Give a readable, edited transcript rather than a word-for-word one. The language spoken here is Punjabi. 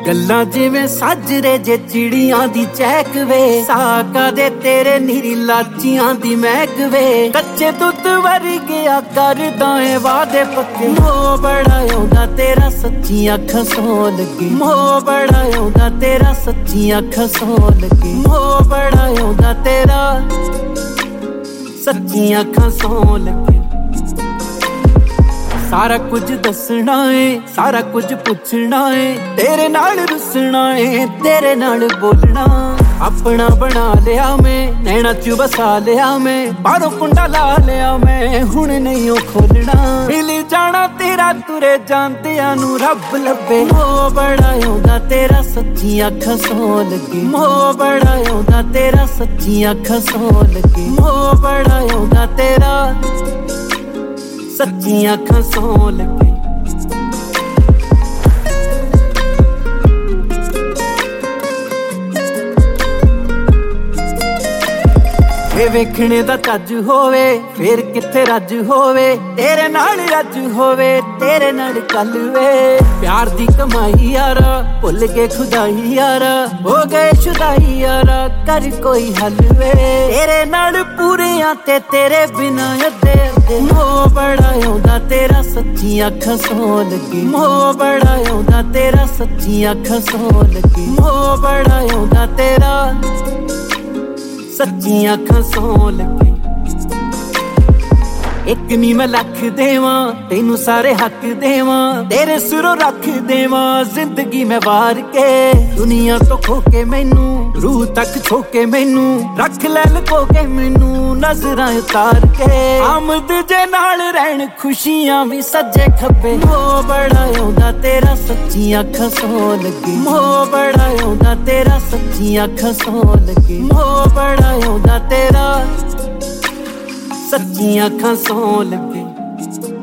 ਗੱਲਾਂ ਜਿਵੇਂ ਸਾਜਰੇ ਜੇ ਚਿੜੀਆਂ ਦੀ ਚਹਿਕ ਵੇ, ਸਾਕਾਂ ਦੇ ਤੇਰੇ ਨੀਰੀ ਲਾਚੀਆਂ ਦੀ ਮਹਿਕ ਵੇ। ਕੱਚੇ ਦੁੱਧ ਵਰਗਿਆ ਕਰਦਾ ਏ ਵਾਦੇ ਪੱਕੇ, ਮੋਹ ਬੜਾ ਆਉਂਦਾ ਤੇਰਾ ਸੱਚੀਆਂ ਅੱਖਾਂ ਸੌ ਲੱਗੇ। ਮੋਹ ਬੜਾ ਆਉਂਦਾ ਤੇਰਾ ਸੱਚੀਆਂ ਅੱਖਾਂ ਸੌ ਲੱਗੇ। ਮੋਹ ਬੜਾ ਆਉਂਦਾ ਤੇਰਾ ਸੱਚੀਆਂ ਅੱਖਾਂ ਸੌ ਲੱਗੇ। ਸਾਰਾ ਕੁਝ ਦੱਸਣਾ ਏ, ਸਾਰਾ ਕੁਝ ਪੁੱਛਣਾ ਏ, ਤੇਰੇ ਨਾਲ ਰੁੱਸਣਾ ਏ, ਤੇਰੇ ਨਾਲ ਬੋਲਣਾ। ਆਪਣਾ ਬਣਾ ਲਿਆ ਮੈਂ, ਨੈਣਾ ਚ ਵਸਾ ਲਿਆ ਮੈਂ, ਬਾਹਰੋਂ ਕੁੰਡਾ ਲਾ ਲਿਆ ਮੈਂ, ਹੁਣ ਨਹੀਂ ਉਹ ਖੋਲਣਾ। ਮਿਲ ਜਾਣਾ ਤੇਰਾ ਤੁਰੇ ਜਾਂਦਿਆਂ ਨੂੰ ਰੱਬ ਲੱਭੇ। ਮੋਹ ਬੜਾ ਆਉਂਦਾ ਤੇਰਾ ਸੱਚੀਆਂ ਅੱਖਾਂ ਸੌ ਲੱਗੇ। ਮੋਹ ਬੜਾ ਆਉਂਦਾ ਤੇਰਾ ਸੱਚੀਆਂ ਅੱਖਾਂ ਸੌ ਲੱਗੇ। ਮੋਹ ਬੜਾ ਆਉਂਦਾ ਤੇਰਾ ਸੱਚੀਆਂ ਅੱਖਾਂ ਸੌ ਲੱਗੇ। ਇਹ ਵੇਖਣੇ ਦਾ ਚੱਜ ਹੋਵੇ ਫੇਰ ਕਿੱਥੇ ਰੱਜ ਹੋਵੇ, ਤੇਰੇ ਨਾਲ ਰੱਜ ਹੋਵੇ, ਤੇਰੇ ਨਾਲ ਕੱਲ ਵੇ। ਪਿਆਰ ਦੀ ਕਮਾਈ ਯਾਰਾ ਭੁੱਲ ਕੇ ਖੁਦਾਈ ਯਾਰਾ, ਹੋ ਗਏ ਸ਼ੁਦਾਈ ਯਾਰਾ, ਕਰ ਕੋਈ ਹੱਲ ਵੇ। ਤੇਰੇ ਨਾਲ ਪੂਰਿਆਂ ਤੇ ਤੇਰੇ ਬਿਨਾਂ ਅੱਧੇ ਅੱਧੇ। ਮੋਹ ਬੜਾ ਆਉਂਦਾ ਤੇਰਾ ਸੱਚੀਆਂ ਅੱਖਾਂ ਸੌ ਲੱਗੇ। ਮੋਹ ਬੜਾ ਆਉਂਦਾ ਤੇਰਾ ਸੱਚੀਆਂ ਅੱਖਾਂ ਸੌ ਲੱਗੇ। ਮੋਹ ਬੜਾ ਆਉਂਦਾ ਤੇਰਾ ਸੱਚੀਆਂ ਅੱਖਾਂ ਸੌ ਲੱਗੇ। ਇੱਕ ਨੀ ਮੈਂ ਲੱਖ ਦੇਵਾਂ ਤੈਨੂੰ ਸਾਰੇ ਹੱਕ ਦੇਵਾਂ, ਤੇਰੇ ਸਿਰੋਂ ਰੱਖ ਦੇਵਾਂ ਜ਼ਿੰਦਗੀ ਮੈਂ ਵਾਰ ਕੇ। ਦੁਨੀਆ ਤੋਂ ਖੋ ਕੇ ਮੈਨੂੰ, ਰੂਹ ਤੱਕ ਛੋ ਕੇ ਮੈਨੂੰ, ਰੱਖ ਲੈ ਲੁਕੋ ਕੇ ਮੈਨੂੰ ਨਜ਼ਰਾਂ ਉਤਾਰ ਕੇ। ਆਮਦ ਜੇ ਨਾਲ ਰਹਿਣ ਖੁਸ਼ੀਆਂ ਵੀ ਸੱਜੇ ਖੱਬੇ। ਮੋਹ ਬੜਾ ਆਉਂਦਾ ਤੇਰਾ ਸੱਚੀਆਂ ਅੱਖਾਂ ਸੌ ਲੱਗੇ। ਮੋਹ ਬੜਾ ਆਉਂਦਾ ਤੇਰਾ ਸੱਚੀਆਂ ਅੱਖਾਂ ਸੌ ਲੱਗੇ। ਮੋਹ ਬੜਾ ਆਉਂਦਾ ਤੇਰਾ ਸੱਚੀਆਂ ਅੱਖਾਂ ਸੌ ਲੱਗੇ।